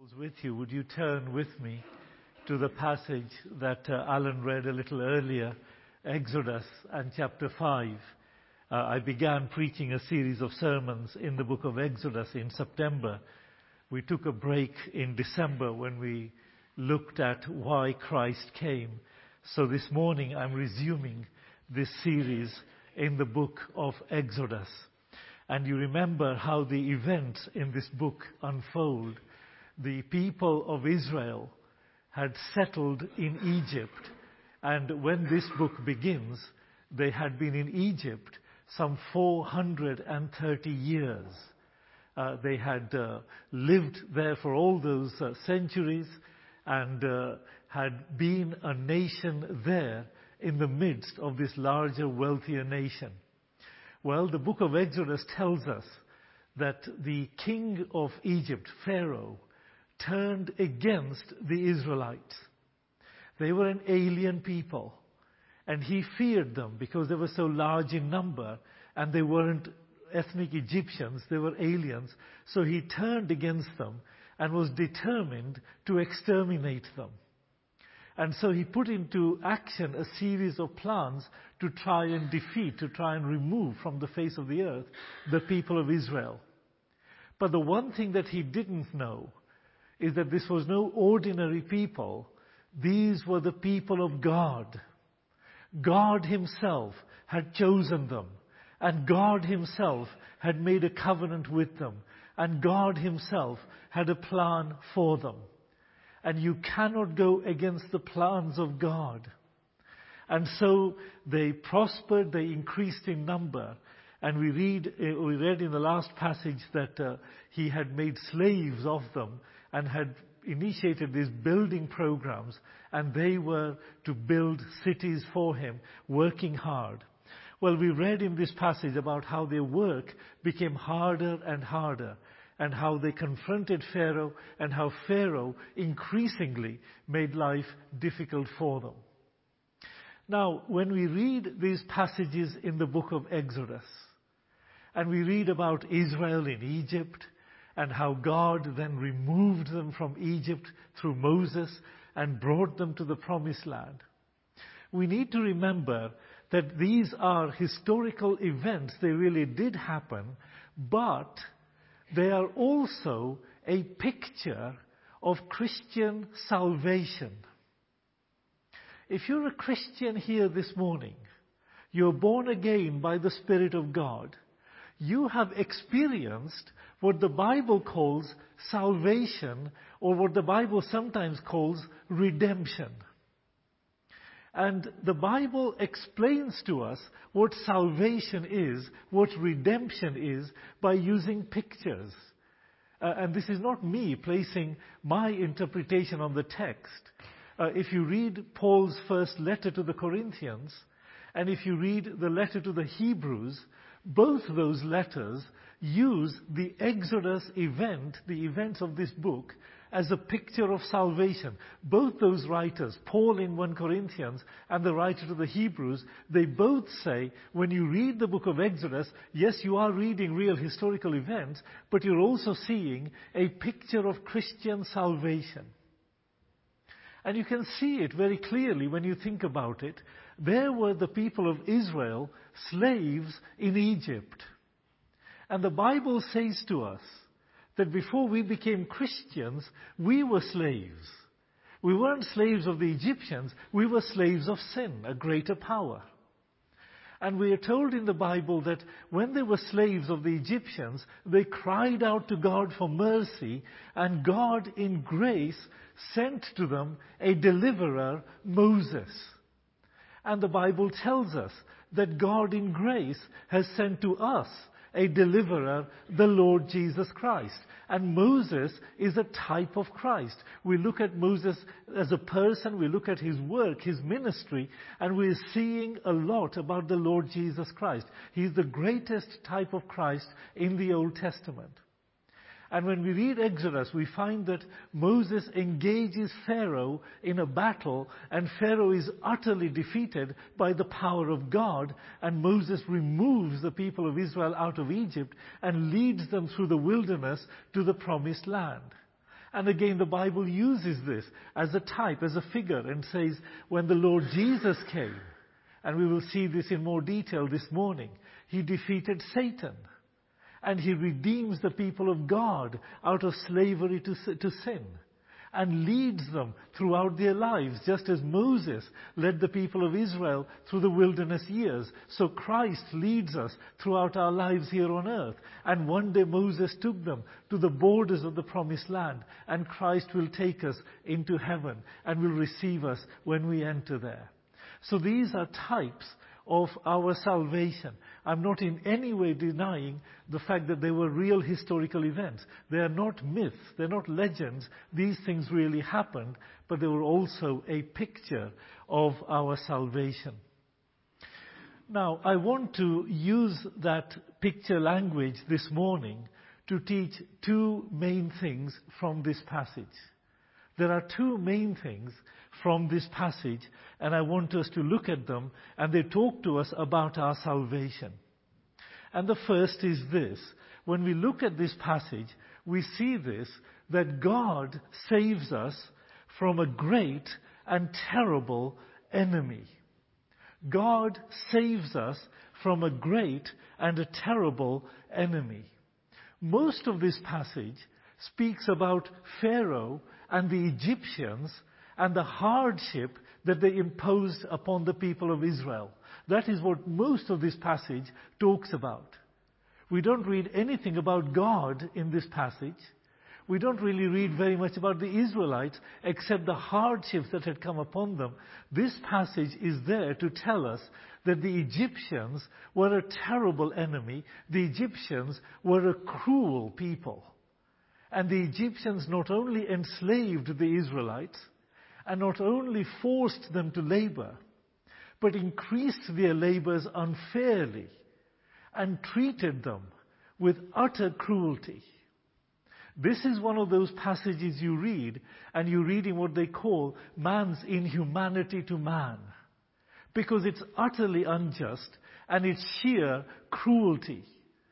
With you, would you turn with me to the passage that Alan read a little earlier, Exodus and chapter 5. I began preaching a series of sermons in the book of Exodus in September. We took a break in December when we looked at why Christ came. So this morning I'm resuming this series in the book of Exodus. And you remember how the events in this book unfold. The people of Israel had settled in Egypt, and when this book begins, they had been in Egypt some 430 years. They had lived there for all those centuries and had been a nation there in the midst of this larger, wealthier nation. Well, the book of Exodus tells us that the king of Egypt, Pharaoh, turned against the Israelites. They were an alien people, and he feared them because they were so large in number, and they weren't ethnic Egyptians, they were aliens. So he turned against them and was determined to exterminate them. And so he put into action a series of plans to try and defeat, to try and remove from the face of the earth the people of Israel. But the one thing that he didn't know is that this was no ordinary people. These were the people of God. God himself had chosen them, and God himself had made a covenant with them, and God himself had a plan for them. And you cannot go against the plans of God. And so they prospered, they increased in number. And we read in the last passage that he had made slaves of them and had initiated these building programs, and they were to build cities for him, working hard. Well, we read in this passage about how their work became harder and harder, and how they confronted Pharaoh, and how Pharaoh increasingly made life difficult for them. Now, when we read these passages in the book of Exodus, and we read about Israel in Egypt, and how God then removed them from Egypt through Moses and brought them to the promised land, we need to remember that these are historical events. They really did happen, but they are also a picture of Christian salvation. If you're a Christian here this morning, you're born again by the Spirit of God, you have experienced what the Bible calls salvation, or what the Bible sometimes calls redemption. And the Bible explains to us what salvation is, what redemption is, by using pictures. And this is not me placing my interpretation on the text. If you read Paul's first letter to the Corinthians, and if you read the letter to the Hebrews, both those letters use the Exodus event, the events of this book, as a picture of salvation. Both those writers, Paul in 1 Corinthians and the writer to the Hebrews, they both say, when you read the book of Exodus, yes, you are reading real historical events, but you're also seeing a picture of Christian salvation. And you can see it very clearly when you think about it. There were the people of Israel, slaves in Egypt. And the Bible says to us that before we became Christians, we were slaves. We weren't slaves of the Egyptians, we were slaves of sin, a greater power. And we are told in the Bible that when they were slaves of the Egyptians, they cried out to God for mercy, and God in grace sent to them a deliverer, Moses. And the Bible tells us that God in grace has sent to us a deliverer, the Lord Jesus Christ. And Moses is a type of Christ. We look at Moses as a person, we look at his work, his ministry, and we're seeing a lot about the Lord Jesus Christ. He's the greatest type of Christ in the Old Testament. And when we read Exodus, we find that Moses engages Pharaoh in a battle, and Pharaoh is utterly defeated by the power of God, and Moses removes the people of Israel out of Egypt and leads them through the wilderness to the promised land. And again, the Bible uses this as a type, as a figure, and says, when the Lord Jesus came, and we will see this in more detail this morning, he defeated Satan. And he redeems the people of God out of slavery to sin, and leads them throughout their lives, just as Moses led the people of Israel through the wilderness years. So Christ leads us throughout our lives here on earth. And one day Moses took them to the borders of the promised land, and Christ will take us into heaven and will receive us when we enter there. So these are types of our salvation. I'm not in any way denying the fact that they were real historical events. They are not myths, they're not legends. These things really happened, but they were also a picture of our salvation. Now, I want to use that picture language this morning to teach two main things from this passage. There are two main things from this passage, and I want us to look at them, and they talk to us about our salvation. And the first is this. When we look at this passage, we see this, that God saves us from a great and terrible enemy. God saves us from a great and a terrible enemy. Most of this passage speaks about Pharaoh and the Egyptians and the hardship that they imposed upon the people of Israel. That is what most of this passage talks about. We don't read anything about God in this passage. We don't really read very much about the Israelites, except the hardships that had come upon them. This passage is there to tell us that the Egyptians were a terrible enemy. The Egyptians were a cruel people. And the Egyptians not only enslaved the Israelites, and not only forced them to labor, but increased their labors unfairly and treated them with utter cruelty. This is one of those passages you read, and you're reading what they call man's inhumanity to man, because it's utterly unjust and it's sheer cruelty.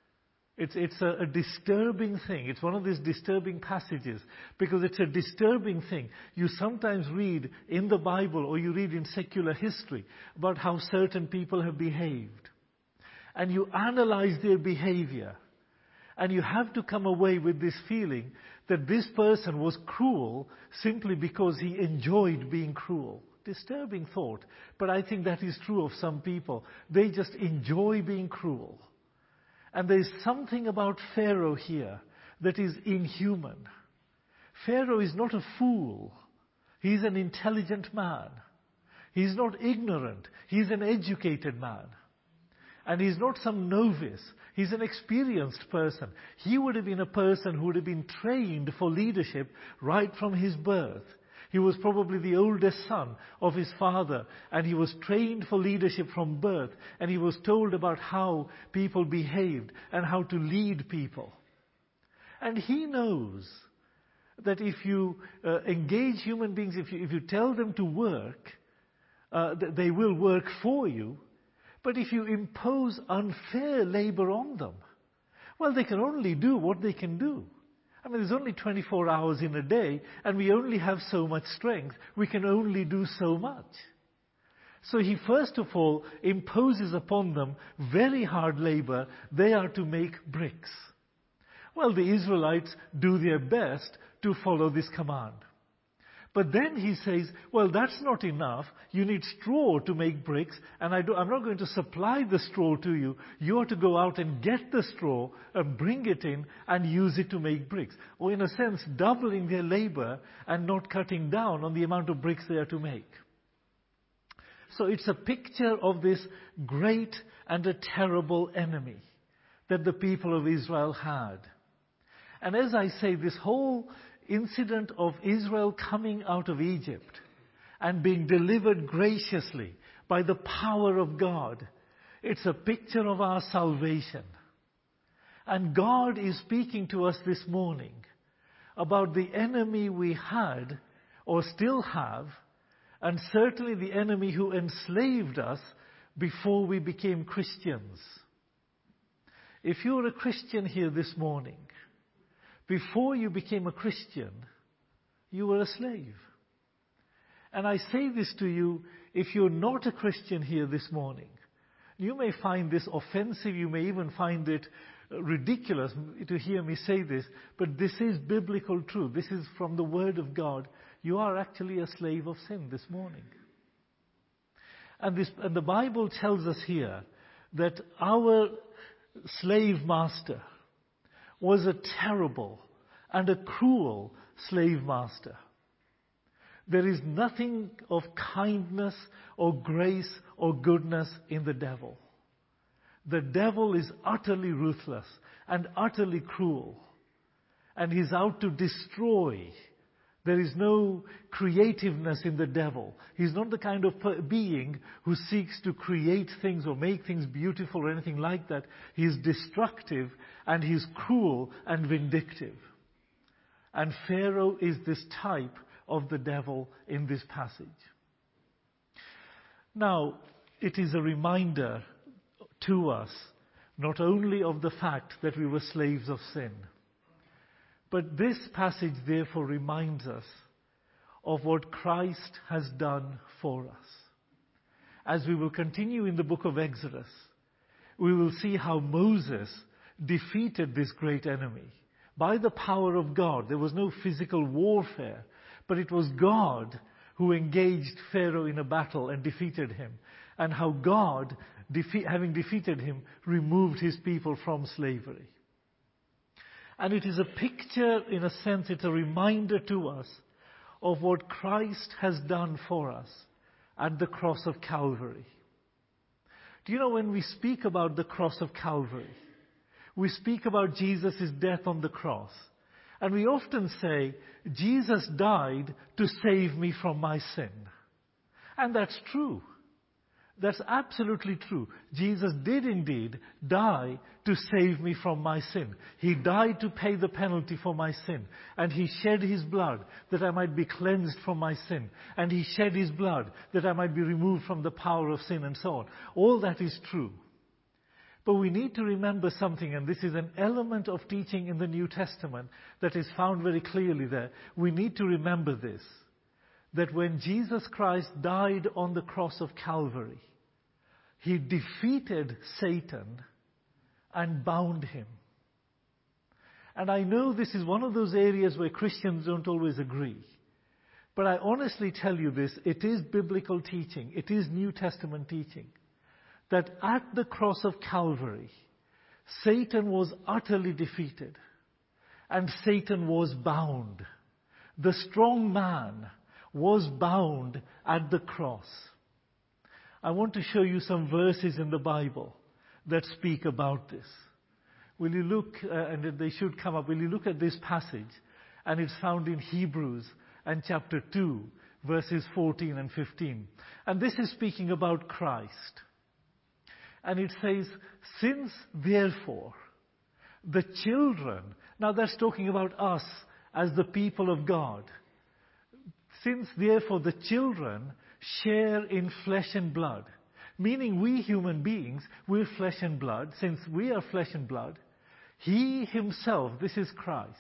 It's a disturbing thing. It's one of these disturbing passages because it's a disturbing thing. You sometimes read in the Bible or you read in secular history about how certain people have behaved. And you analyze their behavior. And you have to come away with this feeling that this person was cruel simply because he enjoyed being cruel. Disturbing thought. But I think that is true of some people. They just enjoy being cruel. And there's something about Pharaoh here that is inhuman. Pharaoh is not a fool. He's an intelligent man. He's not ignorant. He's an educated man. And he's not some novice. He's an experienced person. He would have been a person who would have been trained for leadership right from his birth. He was probably the oldest son of his father, and he was trained for leadership from birth, and he was told about how people behaved and how to lead people. And he knows that if you engage human beings, if you tell them to work, they will work for you. But if you impose unfair labor on them, well, they can only do what they can do. I mean, there's only 24 hours in a day, and we only have so much strength. We can only do so much. So he first of all imposes upon them very hard labor. They are to make bricks. Well, the Israelites do their best to follow this command. But then he says, well, that's not enough. You need straw to make bricks, and I'm not going to supply the straw to you. You are to go out and get the straw and bring it in and use it to make bricks. Or in a sense, doubling their labor and not cutting down on the amount of bricks they are to make. So it's a picture of this great and a terrible enemy that the people of Israel had. And as I say, this whole incident of Israel coming out of Egypt and being delivered graciously by the power of God, it's a picture of our salvation. And God is speaking to us this morning about the enemy we had or still have, and certainly the enemy who enslaved us before we became Christians. If you're a Christian here this morning, before you became a Christian, You were a slave. And I say this to you, if you're not a Christian here this morning, you may find this offensive, you may even find it ridiculous to hear me say this, but this is biblical truth. This is from the Word of God. You are actually a slave of sin this morning. And the Bible tells us here that our slave master was a terrible and a cruel slave master. There is nothing of kindness or grace or goodness in the devil. The devil is utterly ruthless and utterly cruel. And he's out to destroy. There is no creativeness in the devil. He's not the kind of being who seeks to create things or make things beautiful or anything like that. He's destructive and he's cruel and vindictive. And Pharaoh is this type of the devil in this passage. Now, it is a reminder to us not only of the fact that we were slaves of sin, but this passage therefore reminds us of what Christ has done for us. As we will continue in the book of Exodus, we will see how Moses defeated this great enemy. By the power of God, there was no physical warfare, but it was God who engaged Pharaoh in a battle and defeated him. And how God, having defeated him, removed his people from slavery. And it is a picture, in a sense, it's a reminder to us of what Christ has done for us at the cross of Calvary. Do you know, when we speak about the cross of Calvary, we speak about Jesus' death on the cross. And we often say, Jesus died to save me from my sin. And that's true. That's absolutely true. Jesus did indeed die to save me from my sin. He died to pay the penalty for my sin. And He shed His blood that I might be cleansed from my sin. And He shed His blood that I might be removed from the power of sin, and so on. All that is true. But we need to remember something, and this is an element of teaching in the New Testament that is found very clearly there. We need to remember this, that when Jesus Christ died on the cross of Calvary, He defeated Satan and bound him. And I know this is one of those areas where Christians don't always agree. But I honestly tell you this, it is biblical teaching, it is New Testament teaching, that at the cross of Calvary, Satan was utterly defeated and Satan was bound. The strong man was bound at the cross. I want to show you some verses in the Bible that speak about this. Will you look, and they should come up, will you look at this passage? And it's found in Hebrews and chapter 2, verses 14 and 15. And this is speaking about Christ. And it says, since therefore the children, now that's talking about us as the people of God. Since therefore the children share in flesh and blood, meaning we human beings, we're flesh and blood, since we are flesh and blood, He Himself, this is Christ,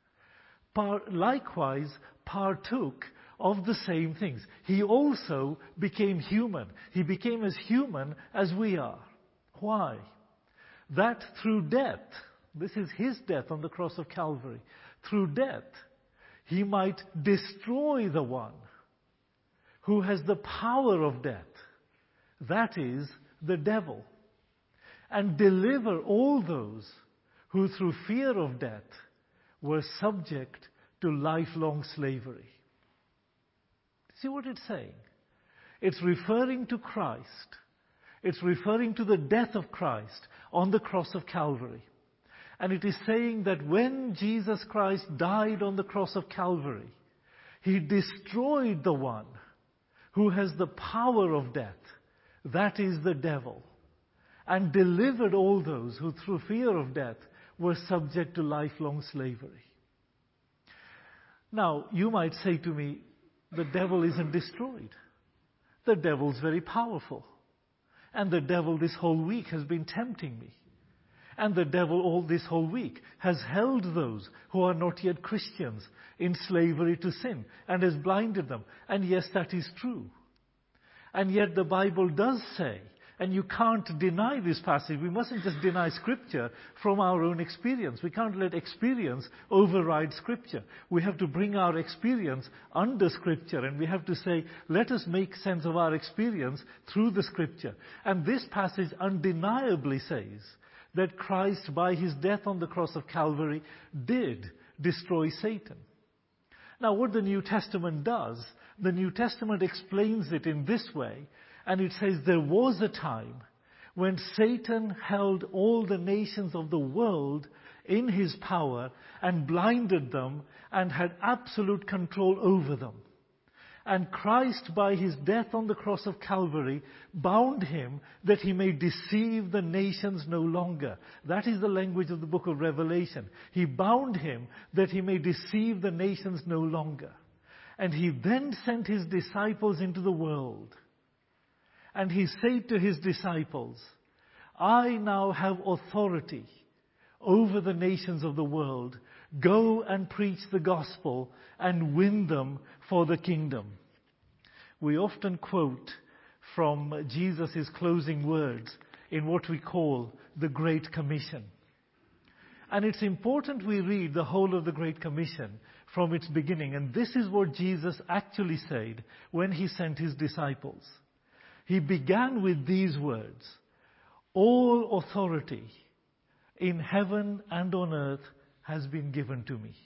likewise partook of the same things. He also became human. He became as human as we are. Why? That through death, this is His death on the cross of Calvary, through death, He might destroy the one who has the power of death, that is, the devil, and deliver all those who through fear of death were subject to lifelong slavery. See what it's saying? It's referring to Christ. It's referring to the death of Christ on the cross of Calvary. And it is saying that when Jesus Christ died on the cross of Calvary, He destroyed the one who has the power of death, that is the devil, and delivered all those who through fear of death were subject to lifelong slavery. Now, you might say to me, the devil isn't destroyed. The devil's very powerful. And the devil this whole week has been tempting me. And the devil all this whole week has held those who are not yet Christians in slavery to sin and has blinded them. And yes, that is true. And yet the Bible does say, and you can't deny this passage, we mustn't just deny Scripture from our own experience. We can't let experience override Scripture. We have to bring our experience under Scripture, and we have to say, let us make sense of our experience through the Scripture. And this passage undeniably says that Christ, by his death on the cross of Calvary, did destroy Satan. Now, what the New Testament does, the New Testament explains it in this way, and it says there was a time when Satan held all the nations of the world in his power and blinded them and had absolute control over them. And Christ, by his death on the cross of Calvary, bound him that he may deceive the nations no longer. That is the language of the book of Revelation. He bound him that he may deceive the nations no longer. And he then sent his disciples into the world. And he said to his disciples, I now have authority over the nations of the world. Go and preach the gospel and win them for the kingdom. We often quote from Jesus' closing words in what we call the Great Commission. And it's important we read the whole of the Great Commission from its beginning. And this is what Jesus actually said when he sent his disciples. He began with these words, all authority in heaven and on earth has been given to me.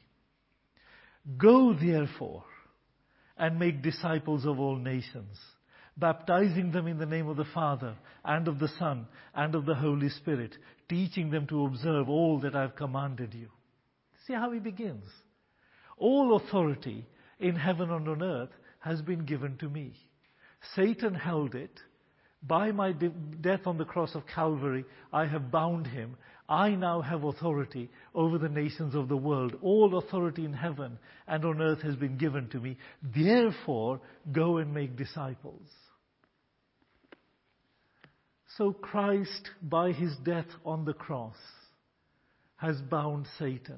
Go therefore and make disciples of all nations, baptizing them in the name of the Father and of the Son and of the Holy Spirit, teaching them to observe all that I have commanded you. See how he begins. All authority in heaven and on earth has been given to me. Satan held it. By my death on the cross of Calvary, I have bound him. I now have authority over the nations of the world. All authority in heaven and on earth has been given to me. Therefore, go and make disciples. So Christ, by his death on the cross, has bound Satan.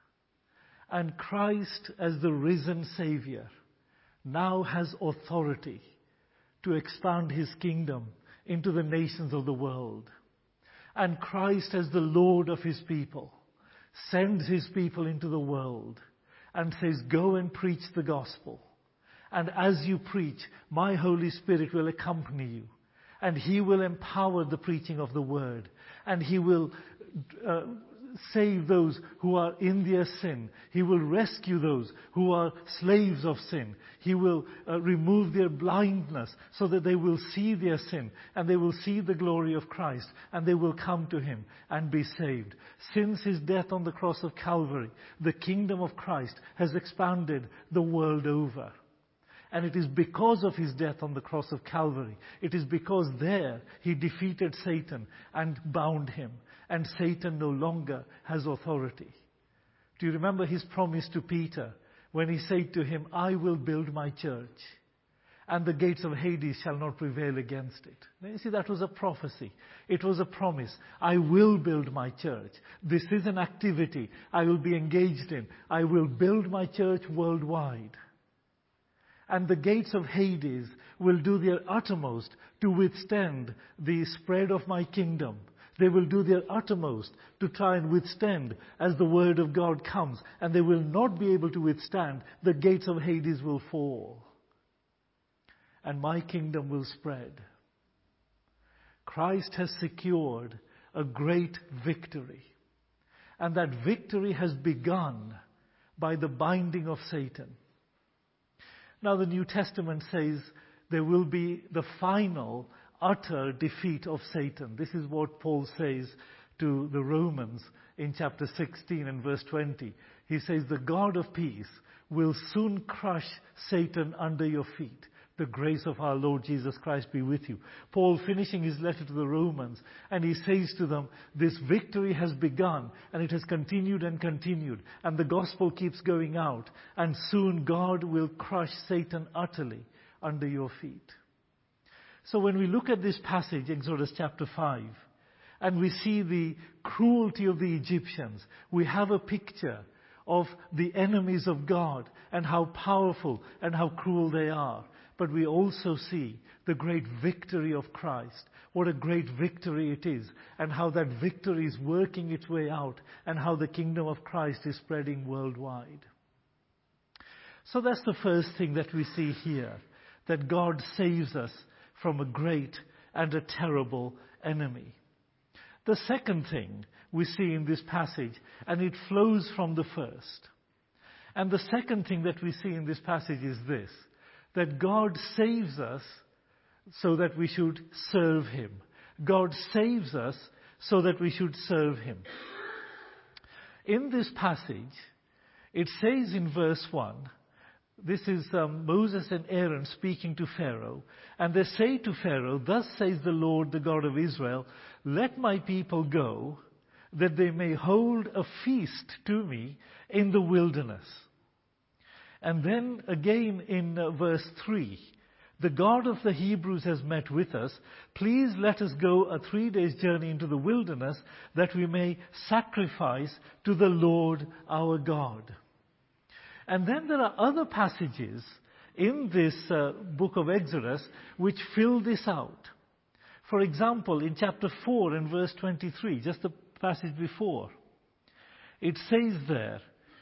And Christ, as the risen Savior, now has authority to expand his kingdom into the nations of the world. And Christ, as the Lord of his people, sends his people into the world and says, go and preach the gospel. And as you preach, my Holy Spirit will accompany you. And he will empower the preaching of the word. And he will save those who are in their sin. He will rescue those who are slaves of sin. He will remove their blindness so that they will see their sin and they will see the glory of Christ and they will come to him and be saved. Since his death on the cross of Calvary, the kingdom of Christ has expanded the world over. And it is because of his death on the cross of Calvary. It is because there he defeated Satan and bound him. And Satan no longer has authority. Do you remember his promise to Peter when he said to him, I will build my church and the gates of Hades shall not prevail against it. Now, you see, that was a prophecy. It was a promise. I will build my church. This is an activity I will be engaged in. I will build my church worldwide. And the gates of Hades will do their uttermost to withstand the spread of my kingdom. They will do their uttermost to try and withstand as the word of God comes. And they will not be able to withstand. The gates of Hades will fall. And my kingdom will spread. Christ has secured a great victory. And that victory has begun by the binding of Satan. Now the New Testament says there will be the final utter defeat of Satan. This is what Paul says to the Romans in chapter 16 and verse 20. He says, the God of peace will soon crush Satan under your feet. The grace of our Lord Jesus Christ be with you. Paul finishing his letter to the Romans, and he says to them, this victory has begun, and it has continued and continued, and the gospel keeps going out, and soon God will crush Satan utterly under your feet. So when we look at this passage, Exodus chapter 5, and we see the cruelty of the Egyptians, we have a picture of the enemies of God and how powerful and how cruel they are. But we also see the great victory of Christ. What a great victory it is, and how that victory is working its way out, and how the kingdom of Christ is spreading worldwide. So that's the first thing that we see here, that God saves us from a great and a terrible enemy. The second thing we see in this passage, and it flows from the first. And the second thing that we see in this passage is this, that God saves us so that we should serve Him. God saves us so that we should serve Him. In this passage, it says in verse 1, this is Moses and Aaron speaking to Pharaoh, and they say to Pharaoh, "Thus says the Lord, the God of Israel, let my people go, that they may hold a feast to me in the wilderness." And then again in verse 3, "The God of the Hebrews has met with us. Please let us go a 3 days journey into the wilderness, that we may sacrifice to the Lord our God." And then there are other passages in this book of Exodus which fill this out. For example, in chapter 4 and verse 23, just the passage before, it says there,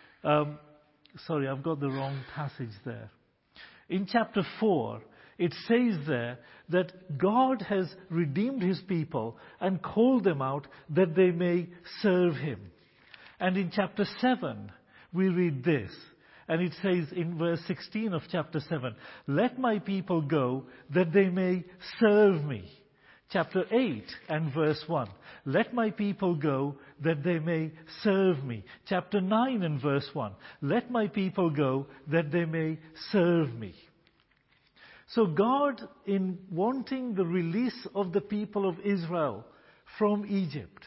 sorry, I've got the wrong passage there. In chapter 4, it says there that God has redeemed His people and called them out that they may serve Him. And in chapter 7, we read this, and it says in verse 16 of chapter 7, "Let my people go that they may serve me." Chapter 8 and verse 1, "Let my people go that they may serve me." Chapter 9 and verse 1, "Let my people go that they may serve me." So God, in wanting the release of the people of Israel from Egypt,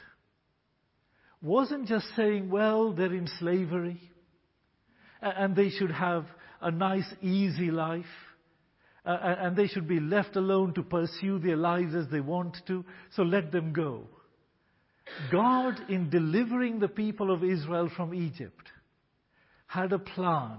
wasn't just saying, well, they're in slavery, and they should have a nice, easy life, and they should be left alone to pursue their lives as they want to, so let them go. God, in delivering the people of Israel from Egypt, had a plan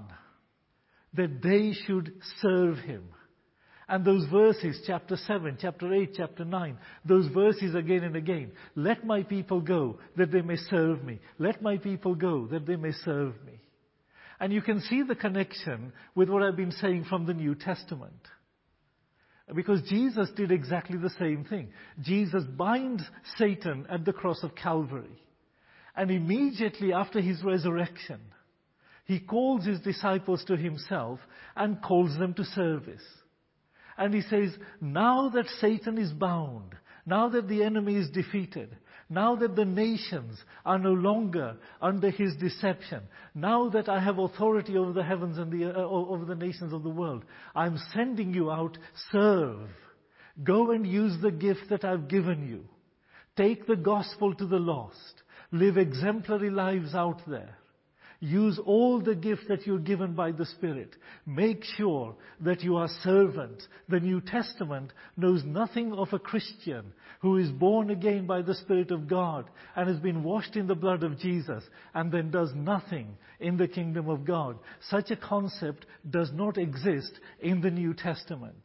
that they should serve Him. And those verses, chapter 7, chapter 8, chapter 9, those verses again and again, "Let my people go that they may serve me. Let my people go that they may serve me." And you can see the connection with what I've been saying from the New Testament. Because Jesus did exactly the same thing. Jesus binds Satan at the cross of Calvary. And immediately after His resurrection, He calls His disciples to Himself and calls them to service. And He says, now that Satan is bound, now that the enemy is defeated, now that the nations are no longer under his deception, now that I have authority over the heavens and over the nations of the world, I'm sending you out, serve. Go and use the gift that I've given you. Take the gospel to the lost. Live exemplary lives out there. Use all the gifts that you're given by the Spirit. Make sure that you are servants. The New Testament knows nothing of a Christian who is born again by the Spirit of God and has been washed in the blood of Jesus and then does nothing in the kingdom of God. Such a concept does not exist in the New Testament.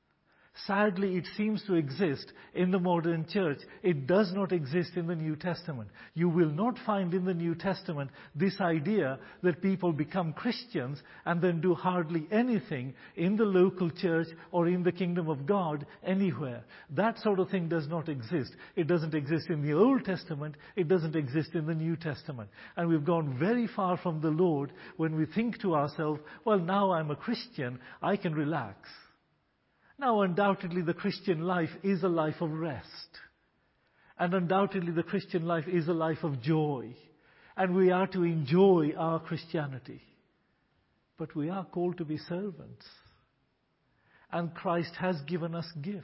Sadly, it seems to exist in the modern church. It does not exist in the New Testament. You will not find in the New Testament this idea that people become Christians and then do hardly anything in the local church or in the kingdom of God anywhere. That sort of thing does not exist. It doesn't exist in the Old Testament. It doesn't exist in the New Testament. And we've gone very far from the Lord when we think to ourselves, well, now I'm a Christian, I can relax. Now, undoubtedly, the Christian life is a life of rest. And undoubtedly, the Christian life is a life of joy. And we are to enjoy our Christianity. But we are called to be servants. And Christ has given us gifts.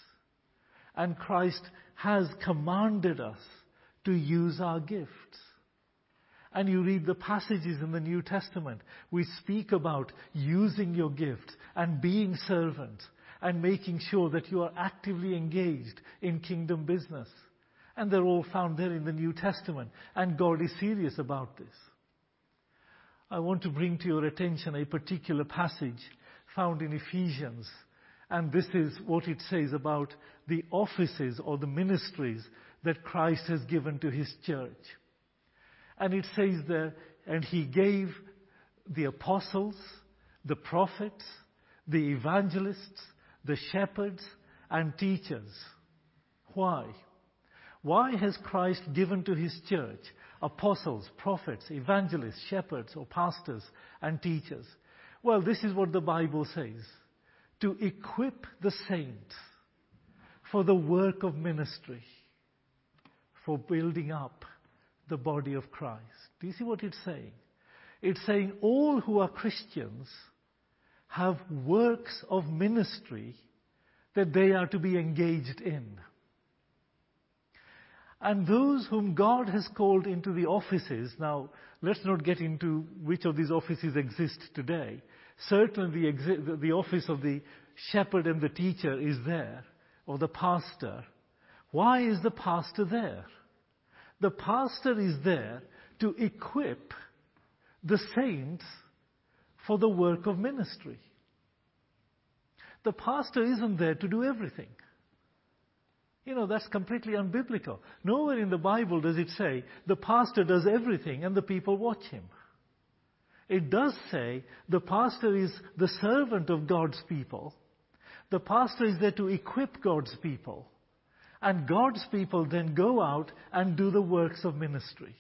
And Christ has commanded us to use our gifts. And you read the passages in the New Testament. We speak about using your gifts and being servants, and making sure that you are actively engaged in kingdom business. And they're all found there in the New Testament. And God is serious about this. I want to bring to your attention a particular passage found in Ephesians. And this is what it says about the offices or the ministries that Christ has given to His church. And it says there, and He gave the apostles, the prophets, the evangelists, the shepherds, and teachers. Why? Why has Christ given to His church apostles, prophets, evangelists, shepherds, or pastors and teachers? Well, this is what the Bible says. To equip the saints for the work of ministry, for building up the body of Christ. Do you see what it's saying? It's saying all who are Christians have works of ministry that they are to be engaged in. And those whom God has called into the offices, now let's not get into which of these offices exist today. Certainly the office of the shepherd and the teacher is there, or the pastor. Why is the pastor there? The pastor is there to equip the saints for the work of ministry. The pastor isn't there to do everything. You know, that's completely unbiblical. Nowhere in the Bible does it say the pastor does everything and the people watch him. It does say the pastor is the servant of God's people. The pastor is there to equip God's people. And God's people then go out and do the works of ministry.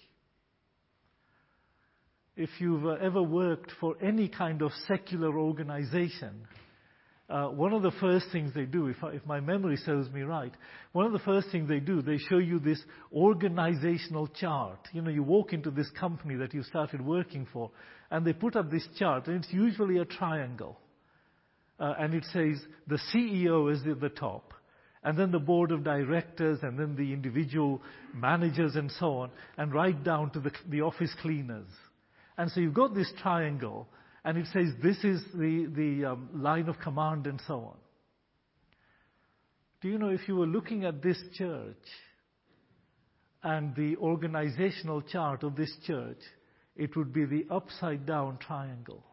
If you've ever worked for any kind of secular organization, one of the first things they do, if my memory serves me right, one of the first things they do, they show you this organizational chart. You know, you walk into this company that you started working for, and they put up this chart, and it's usually a triangle. And it says the CEO is at the top, and then the board of directors, and then the individual managers and so on, and right down to the office cleaners. And so you've got this triangle, and it says this is the line of command and so on. Do you know, if you were looking at this church and the organizational chart of this church, it would be the upside down triangle,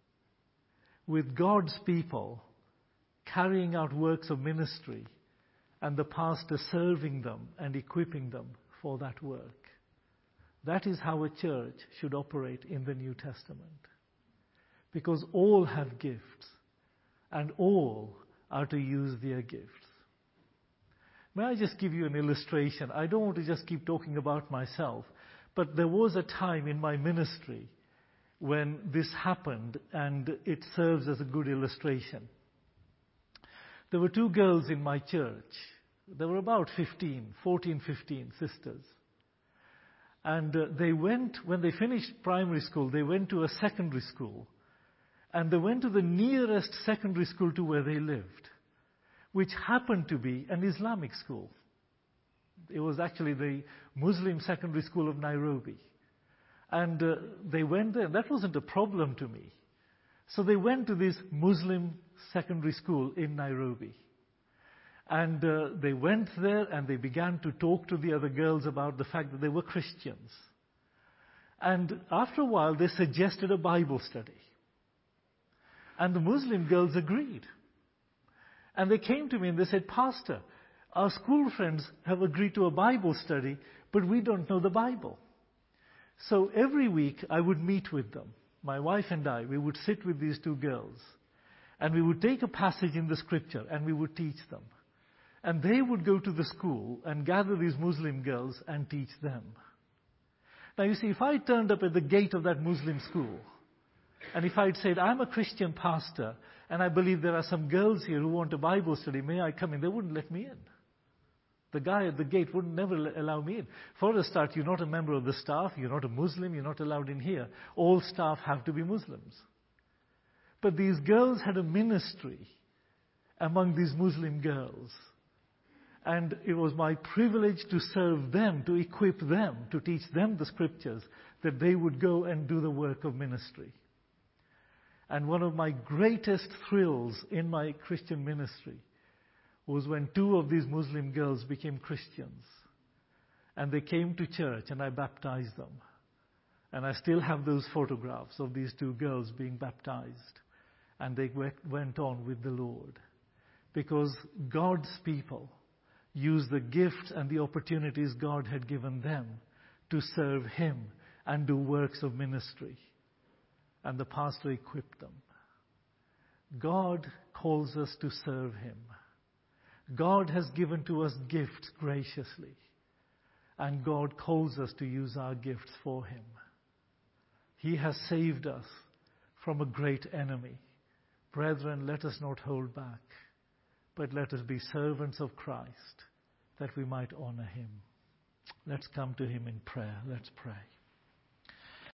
with God's people carrying out works of ministry and the pastor serving them and equipping them for that work. That is how a church should operate in the New Testament. Because all have gifts, and all are to use their gifts. May I just give you an illustration? I don't want to just keep talking about myself, but there was a time in my ministry when this happened, and it serves as a good illustration. There were two girls in my church. There were about 14, 15 sisters. And when they finished primary school, they went to a secondary school. And they went to the nearest secondary school to where they lived, which happened to be an Islamic school. It was actually the Muslim secondary school of Nairobi. And they went there. That wasn't a problem to me. So they went to this Muslim secondary school in Nairobi. And they went there and they began to talk to the other girls about the fact that they were Christians. And after a while, they suggested a Bible study. And the Muslim girls agreed. And they came to me and they said, "Pastor, our school friends have agreed to a Bible study, but we don't know the Bible." So every week I would meet with them. My wife and I, we would sit with these two girls. And we would take a passage in the scripture and we would teach them. And they would go to the school and gather these Muslim girls and teach them. Now you see, if I turned up at the gate of that Muslim school, and if I'd said, "I'm a Christian pastor, and I believe there are some girls here who want a Bible study, may I come in?" They wouldn't let me in. The guy at the gate would never allow me in. For a start, you're not a member of the staff, you're not a Muslim, you're not allowed in here. All staff have to be Muslims. But these girls had a ministry among these Muslim girls. And it was my privilege to serve them, to equip them, to teach them the scriptures, that they would go and do the work of ministry. And one of my greatest thrills in my Christian ministry was when two of these Muslim girls became Christians. And they came to church, and I baptized them. And I still have those photographs of these two girls being baptized. And they went on with the Lord. Because God's people used the gifts and the opportunities God had given them to serve Him and do works of ministry. And the pastor equipped them. God calls us to serve Him. God has given to us gifts graciously. And God calls us to use our gifts for Him. He has saved us from a great enemy. Brethren, let us not hold back, but let us be servants of Christ, that we might honor Him. Let's come to Him in prayer. Let's pray.